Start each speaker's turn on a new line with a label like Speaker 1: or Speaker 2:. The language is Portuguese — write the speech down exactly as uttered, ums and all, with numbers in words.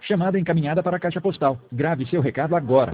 Speaker 1: Chamada encaminhada para a caixa postal. Grave seu recado agora.